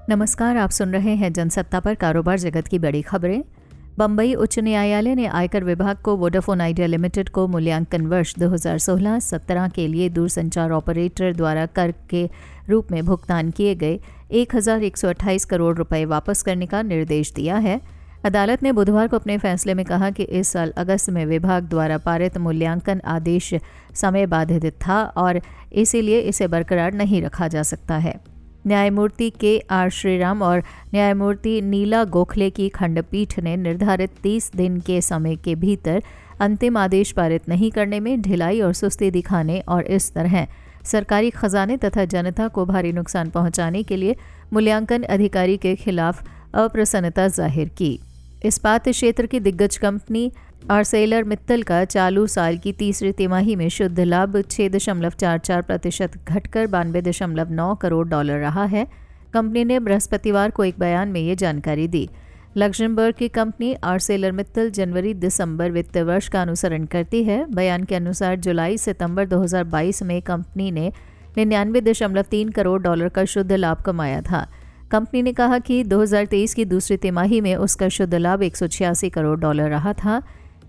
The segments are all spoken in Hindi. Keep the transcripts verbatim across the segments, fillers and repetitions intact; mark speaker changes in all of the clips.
Speaker 1: नमस्कार, आप सुन रहे हैं जनसत्ता पर कारोबार जगत की बड़ी खबरें। बम्बई उच्च न्यायालय ने आयकर विभाग को वोडाफोन आइडिया लिमिटेड को मूल्यांकन वर्ष दो हज़ार सोलह सत्रह के लिए दूरसंचार ऑपरेटर द्वारा कर के रूप में भुगतान किए गए एक हज़ार एक सौ अट्ठाईस करोड़ रुपए वापस करने का निर्देश दिया है। अदालत ने बुधवार को अपने फैसले में कहा कि इस साल अगस्त में विभाग द्वारा पारित मूल्यांकन आदेश समय बाधित था और इसीलिए इसे बरकरार नहीं रखा जा सकता है। न्यायमूर्ति के आर श्रीराम और न्यायमूर्ति नीला गोखले की खंडपीठ ने निर्धारित तीस दिन के समय के भीतर अंतिम आदेश पारित नहीं करने में ढिलाई और सुस्ती दिखाने और इस तरह सरकारी खजाने तथा जनता को भारी नुकसान पहुंचाने के लिए मूल्यांकन अधिकारी के खिलाफ अप्रसन्नता जाहिर की। इस्पात क्षेत्र की दिग्गज कंपनी आर्सेलर मित्तल का चालू साल की तीसरी तिमाही में शुद्ध लाभ छह दशमलव चार चार प्रतिशत घटकर बानवे दशमलव नौ करोड़ डॉलर रहा है। कंपनी ने बृहस्पतिवार को एक बयान में ये जानकारी दी। लक्जमबर्ग की कंपनी आर्सेलर मित्तल जनवरी दिसंबर वित्त वर्ष का अनुसरण करती है। बयान के अनुसार जुलाई सितंबर दो हज़ार बाईस में कंपनी ने निन्यानवे दशमलव तीन करोड़ डॉलर का शुद्ध लाभ कमाया था। कंपनी ने कहा कि दो हज़ार तेईस की दूसरी तिमाही में उसका शुद्ध लाभ एक सौ छियासी करोड़ डॉलर रहा था।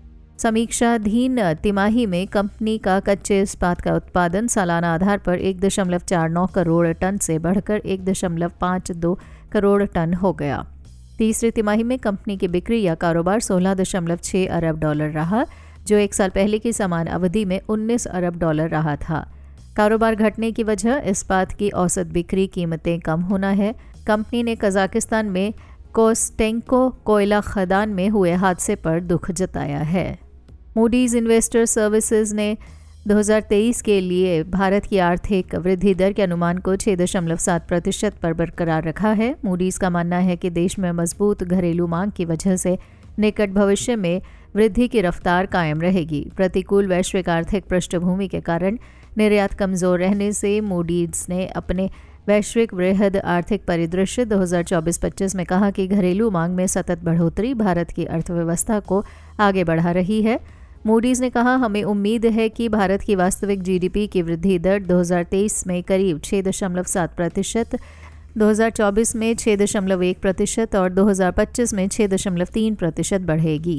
Speaker 1: समीक्षाधीन तिमाही में कंपनी का कच्चे इस्पात का उत्पादन सालाना आधार पर एक दशमलव चार नौ करोड़ टन से बढ़कर एक दशमलव पाँच दो करोड़ टन हो गया। तीसरी तिमाही में कंपनी की बिक्री या कारोबार सोलह दशमलव छह अरब डॉलर रहा, जो एक साल पहले की समान अवधि में उन्नीस अरब डॉलर रहा था। कारोबार घटने की वजह इस्पात की औसत बिक्री कीमतें कम होना है। कंपनी ने कजाकिस्तान में कोस्टेंको कोयला खदान में हुए हादसे पर दुख जताया है। मूडीज इन्वेस्टर सर्विसेज ने दो हज़ार तेईस के लिए भारत की आर्थिक वृद्धि दर के अनुमान को छह दशमलव सात प्रतिशत पर बरकरार रखा है। मूडीज का मानना है कि देश में मजबूत घरेलू मांग की वजह से निकट भविष्य में वृद्धि की रफ्तार कायम रहेगी। प्रतिकूल वैश्विक आर्थिक पृष्ठभूमि के कारण निर्यात कमजोर रहने से मूडीज ने अपने वैश्विक वृहद आर्थिक परिदृश्य दो हज़ार चौबीस पच्चीस में कहा कि घरेलू मांग में सतत बढ़ोतरी भारत की अर्थव्यवस्था को आगे बढ़ा रही है। मूडीज ने कहा, हमें उम्मीद है कि भारत की वास्तविक जीडीपी की वृद्धि दर दो हज़ार तेईस में करीब छह दशमलव सात प्रतिशत, दो हज़ार चौबीस में छह दशमलव एक प्रतिशत और दो हज़ार पच्चीस में छह दशमलव तीन प्रतिशत बढ़ेगी।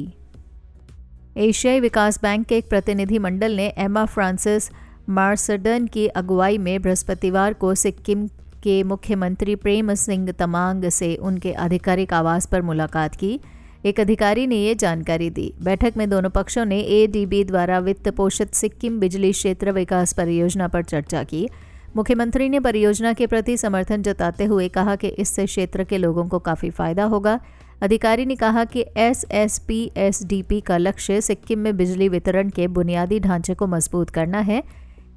Speaker 1: एशियाई विकास बैंक के एक प्रतिनिधि मंडल ने एमा फ्रांसिस मार्सडन की अगुवाई में बृहस्पतिवार को सिक्किम के मुख्यमंत्री प्रेम सिंह तमांग से उनके आधिकारिक आवास पर मुलाकात की। एक अधिकारी ने ये जानकारी दी। बैठक में दोनों पक्षों ने एडीबी द्वारा वित्त पोषित सिक्किम बिजली क्षेत्र विकास परियोजना पर चर्चा की। मुख्यमंत्री ने परियोजना के प्रति समर्थन जताते हुए कहा कि इससे क्षेत्र के लोगों को काफ़ी फायदा होगा। अधिकारी ने कहा कि S S P S D P का लक्ष्य सिक्किम में बिजली वितरण के बुनियादी ढांचे को मजबूत करना है।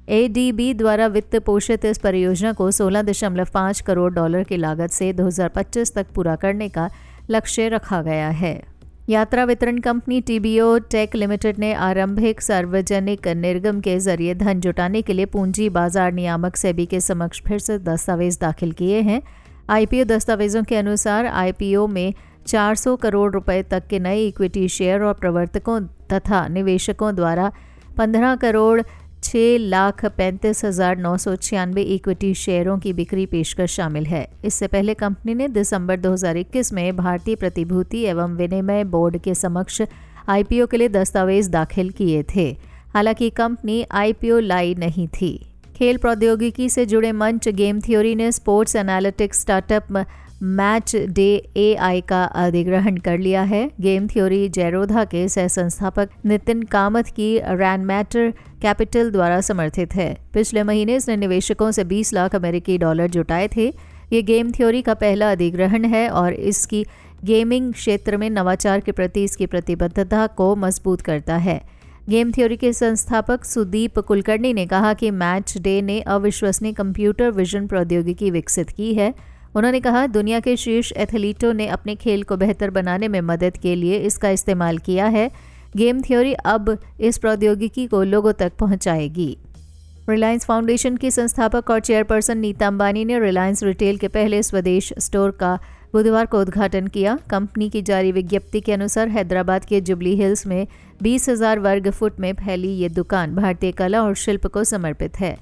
Speaker 1: एडीबी द्वारा वित्त पोषित इस परियोजना को सोलह दशमलव पाँच करोड़ डॉलर की लागत से दो हज़ार पच्चीस तक पूरा करने का लक्ष्य रखा गया है। यात्रा वितरण कंपनी टीबीओ टेक लिमिटेड ने आरंभिक सार्वजनिक निर्गम के जरिए धन जुटाने के लिए पूंजी बाजार नियामक सेबी के समक्ष फिर से दस्तावेज दाखिल किए हैं। आईपीओ दस्तावेजों के अनुसार आईपीओ में चार सौ करोड़ रुपए तक के नए इक्विटी शेयर और प्रवर्तकों तथा निवेशकों द्वारा पंद्रह करोड़ छः लाख पैंतीस हज़ार नौ सौ छियानवे इक्विटी शेयरों की बिक्री पेशकश शामिल है। इससे पहले कंपनी ने दिसंबर दो हज़ार इक्कीस में भारतीय प्रतिभूति एवं विनिमय बोर्ड के समक्ष आईपीओ के लिए दस्तावेज दाखिल किए थे। हालांकि कंपनी आईपीओ लाई नहीं थी। खेल प्रौद्योगिकी से जुड़े मंच गेम थ्योरी ने sports analytics startup match day AI का अधिग्रहण कर लिया है। गेम थ्योरी जयरोधा के सह संस्थापक नितिन कामत की रैन मैटर कैपिटल द्वारा समर्थित है। पिछले महीने इसने निवेशकों से बीस लाख अमेरिकी डॉलर जुटाए थे। ये गेम थ्योरी का पहला अधिग्रहण है और इसकी गेमिंग क्षेत्र में नवाचार के प्रति इसकी प्रतिबद्धता को मजबूत करता है। गेम थ्योरी के संस्थापक सुदीप कुलकर्णी ने कहा कि मैच डे ने अविश्वसनीय कंप्यूटर विजन प्रौद्योगिकी विकसित की है। उन्होंने कहा, दुनिया के शीर्ष एथलीटों ने अपने खेल को बेहतर बनाने में मदद के लिए इसका इस्तेमाल किया है। गेम थ्योरी अब इस प्रौद्योगिकी को लोगों तक पहुंचाएगी। रिलायंस फाउंडेशन की संस्थापक और चेयरपर्सन नीता अंबानी ने रिलायंस रिटेल के पहले स्वदेश स्टोर का बुधवार को उद्घाटन किया। कंपनी की जारी विज्ञप्ति के अनुसार हैदराबाद के जुबली हिल्स में बीस हज़ार वर्ग फुट में फैली ये दुकान भारतीय कला और शिल्प को समर्पित है।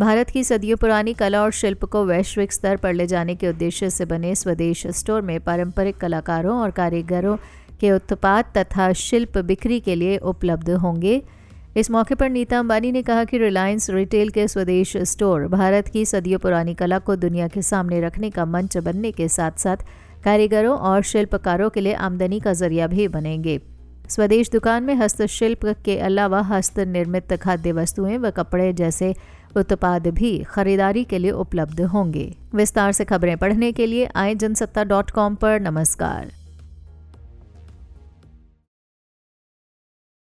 Speaker 1: भारत की सदियों पुरानी कला और शिल्प को वैश्विक स्तर पर ले जाने के उद्देश्य से बने स्वदेश स्टोर में पारंपरिक कलाकारों और कारीगरों के उत्पाद तथा शिल्प बिक्री के लिए उपलब्ध होंगे। इस मौके पर नीता अंबानी ने कहा कि रिलायंस रिटेल के स्वदेश स्टोर भारत की सदियों पुरानी कला को दुनिया के सामने रखने का मंच बनने के साथ साथ कारीगरों और शिल्पकारों के लिए आमदनी का जरिया भी बनेंगे। स्वदेश दुकान में हस्तशिल्प के अलावा हस्त निर्मित खाद्य वस्तुएं व कपड़े जैसे उत्पाद भी खरीदारी के लिए उपलब्ध होंगे। विस्तार से खबरें पढ़ने के लिए आए जनसत्ता डॉट कॉम पर नमस्कार।